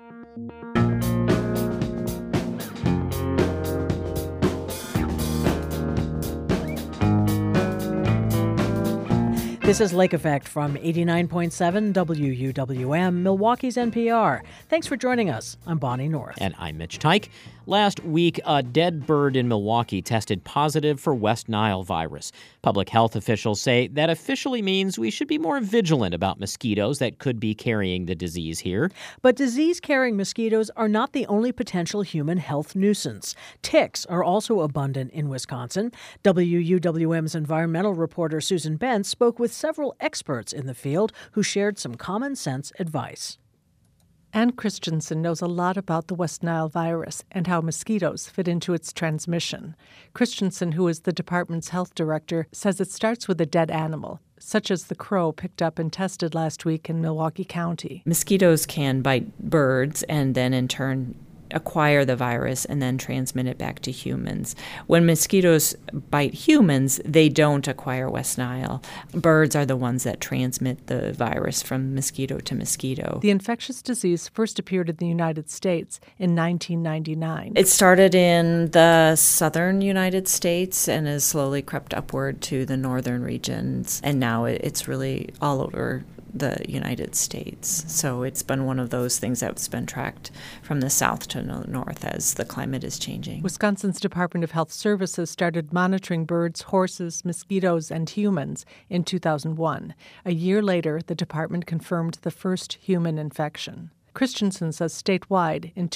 This is Lake Effect from 89.7 WUWM, Milwaukee's NPR. Thanks for joining us. I'm Bonnie North. And I'm Mitch Teich. Last week, a dead bird in Milwaukee tested positive for West Nile virus. Public health officials say that officially means we should be more vigilant about mosquitoes that could be carrying the disease here. But disease-carrying mosquitoes are not the only potential human health nuisance. Ticks are also abundant in Wisconsin. WUWM's environmental reporter Susan Bentz spoke with several experts in the field who shared some common sense advice. Ann Christensen knows a lot about the West Nile virus and how mosquitoes fit into its transmission. Christensen, who is the department's health director, says it starts with a dead animal, such as the crow picked up and tested last week in Milwaukee County. Mosquitoes can bite birds and then in turn acquire the virus and then transmit it back to humans. When mosquitoes bite humans, they don't acquire West Nile. Birds are the ones that transmit the virus from mosquito to mosquito. The infectious disease first appeared in the United States in 1999. It started in the southern United States and has slowly crept upward to the northern regions, and now it's really all over the United States. So it's been one of those things that's been tracked from the south to the north as the climate is changing. Wisconsin's Department of Health Services started monitoring birds, horses, mosquitoes, and humans in 2001. A year later, the department confirmed the first human infection. Christensen says statewide in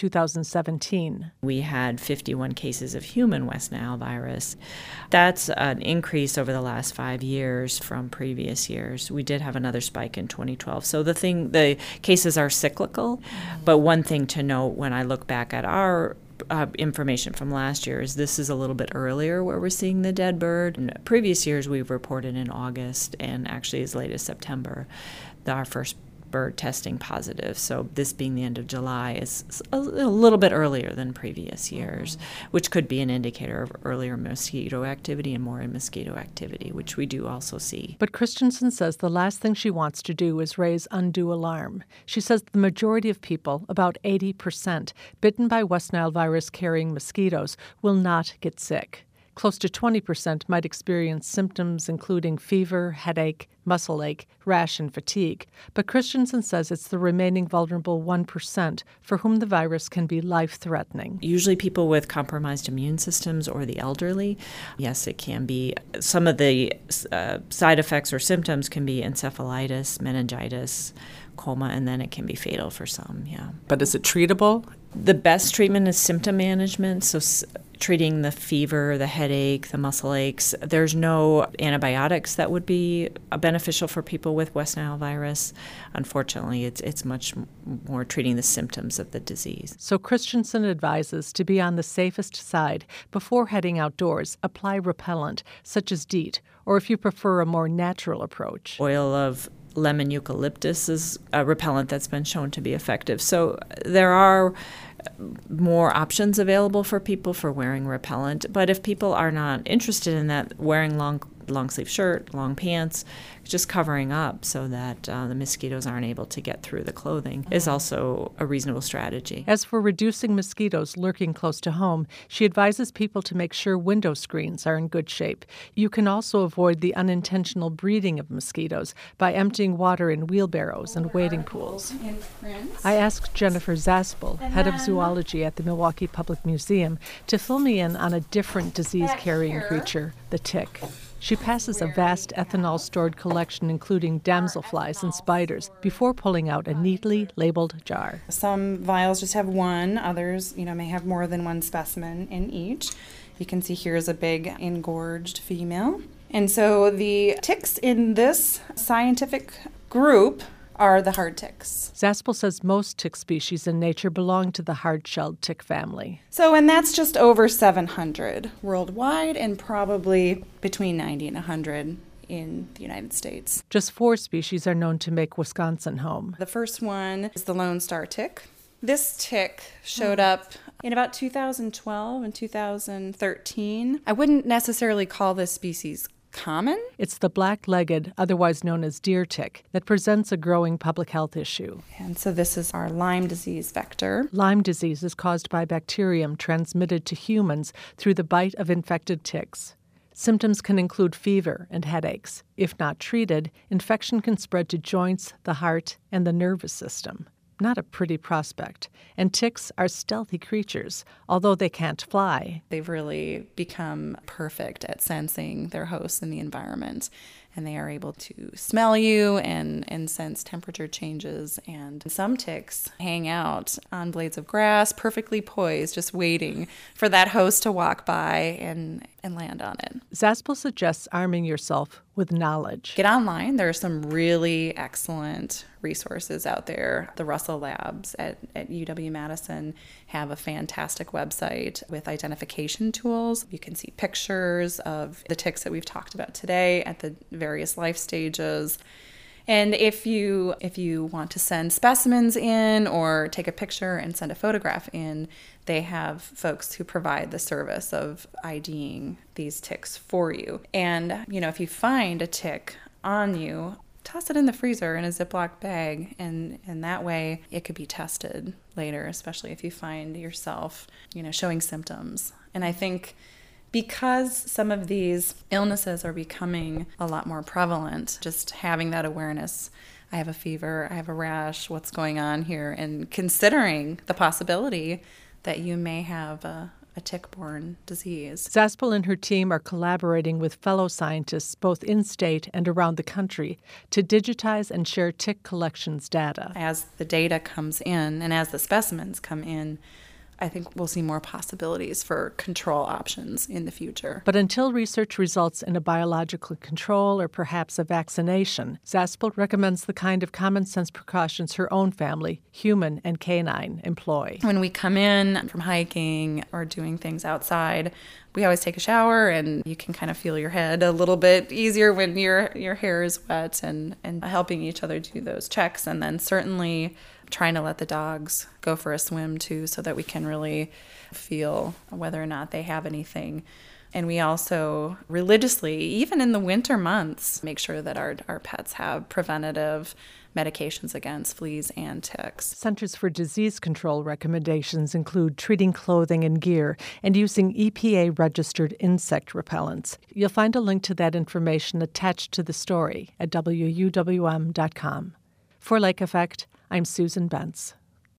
2017, we had 51 cases of human West Nile virus. That's an increase over the last 5 years from previous years. We did have another spike in 2012. So the cases are cyclical. But one thing to note when I look back at our information from last year is this is a little bit earlier where we're seeing the dead bird. In previous years, we've reported in August and actually as late as September our first bird testing positive. So this being the end of July is a little bit earlier than previous years, which could be an indicator of earlier mosquito activity and more mosquito activity, which we do also see. But Christensen says the last thing she wants to do is raise undue alarm. She says the majority of people, about 80%, bitten by West Nile virus carrying mosquitoes will not get sick. Close to 20% might experience symptoms including fever, headache, muscle ache, rash, and fatigue. But Christensen says it's the remaining vulnerable 1% for whom the virus can be life-threatening. Usually people with compromised immune systems or the elderly. Yes, it can be. Some of the side effects or symptoms can be encephalitis, meningitis, coma, and then it can be fatal for some, yeah. But is it treatable? The best treatment is symptom management, so treating the fever, the headache, the muscle aches. There's no antibiotics that would be beneficial for people with West Nile virus. Unfortunately, it's much more treating the symptoms of the disease. So Christensen advises to be on the safest side. Before heading outdoors, apply repellent, such as DEET, or if you prefer a more natural approach. Oil of lemon eucalyptus is a repellent that's been shown to be effective. So there are more options available for people for wearing repellent. But if people are not interested in that, wearing long sleeve shirt, long pants, just covering up so that the mosquitoes aren't able to get through the clothing is also a reasonable strategy. As for reducing mosquitoes lurking close to home, she advises people to make sure window screens are in good shape. You can also avoid the unintentional breeding of mosquitoes by emptying water in wheelbarrows and wading pools. I asked Jennifer Zaspel, head of zoology at the Milwaukee Public Museum, to fill me in on a different disease-carrying creature, the tick. She passes a vast ethanol-stored collection including damselflies and spiders before pulling out a neatly labeled jar. Some vials just have one, others, may have more than one specimen in each. You can see here is a big engorged female. And so the ticks in this scientific group are the hard ticks. Zaspel says most tick species in nature belong to the hard-shelled tick family. And that's just over 700 worldwide and probably between 90 and 100 in the United States. Just 4 species are known to make Wisconsin home. The first one is the Lone Star tick. This tick showed up in about 2012 and 2013. I wouldn't necessarily call this species common? It's the black-legged, otherwise known as deer tick, that presents a growing public health issue. And so this is our Lyme disease vector. Lyme disease is caused by bacterium transmitted to humans through the bite of infected ticks. Symptoms can include fever and headaches. If not treated, infection can spread to joints, the heart, and the nervous system. Not a pretty prospect. And ticks are stealthy creatures, although they can't fly. They've really become perfect at sensing their hosts in the environment. And they are able to smell you and sense temperature changes. And some ticks hang out on blades of grass, perfectly poised, just waiting for that host to walk by and land on it. Zaspel suggests arming yourself with knowledge. Get online. There are some really excellent resources out there. The Russell Labs at UW-Madison have a fantastic website with identification tools. You can see pictures of the ticks that we've talked about today at the various life stages. And if you want to send specimens in or take a picture and send a photograph in, they have folks who provide the service of IDing these ticks for you. And, if you find a tick on you, toss it in the freezer in a Ziploc bag, and that way it could be tested later, especially if you find yourself, showing symptoms. And I think because some of these illnesses are becoming a lot more prevalent, just having that awareness, I have a fever, I have a rash, what's going on here, and considering the possibility that you may have a tick-borne disease. Zaspel and her team are collaborating with fellow scientists both in-state and around the country to digitize and share tick collections data. As the data comes in and as the specimens come in, I think we'll see more possibilities for control options in the future. But until research results in a biological control or perhaps a vaccination, Zaspel recommends the kind of common sense precautions her own family, human and canine, employ. When we come in from hiking or doing things outside, we always take a shower, and you can kind of feel your head a little bit easier when your hair is wet, and helping each other do those checks. And then certainly trying to let the dogs go for a swim too, so that we can really feel whether or not they have anything. And we also religiously, even in the winter months, make sure that our pets have preventative medications against fleas and ticks. Centers for Disease Control recommendations include treating clothing and gear and using EPA-registered insect repellents. You'll find a link to that information attached to the story at WUWM.com. For Lake Effect, I'm Susan Bentz.